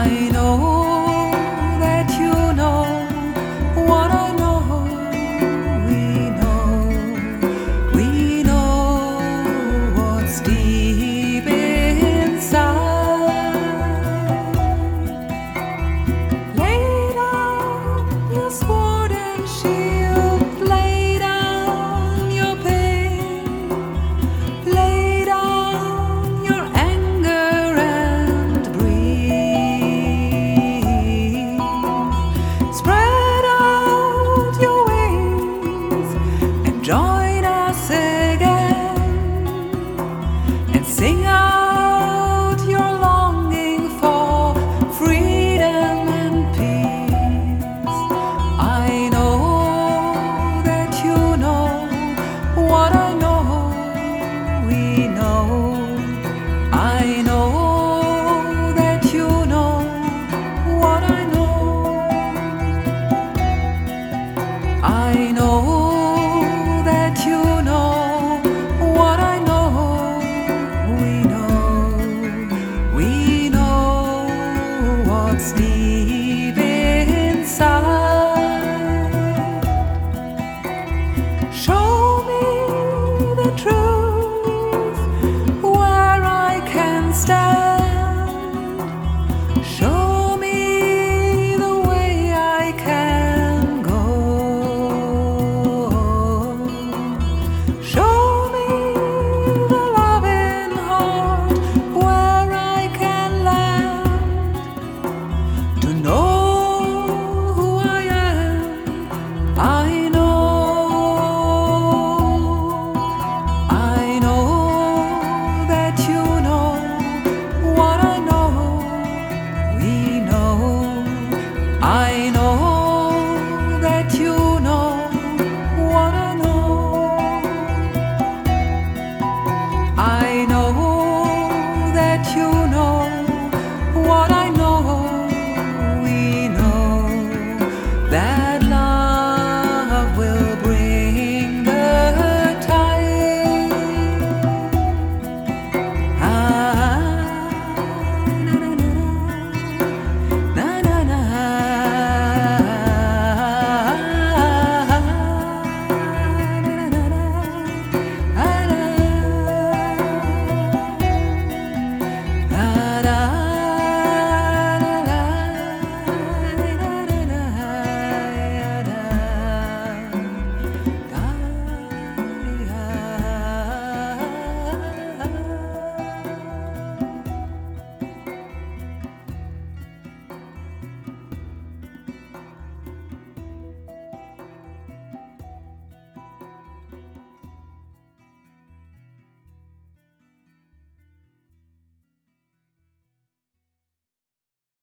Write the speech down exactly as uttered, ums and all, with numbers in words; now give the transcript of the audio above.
I know that you know what I know. We know, we know what's deep inside. Lay down your sword and shield, lay down your pain, lay down your anger and breathe. Spread out your wings and join us again, and sing out your longing for freedom and peace. I know that you know what I know. We know, I know that you know what I know. I know that you know what I know. We know, we know what's deep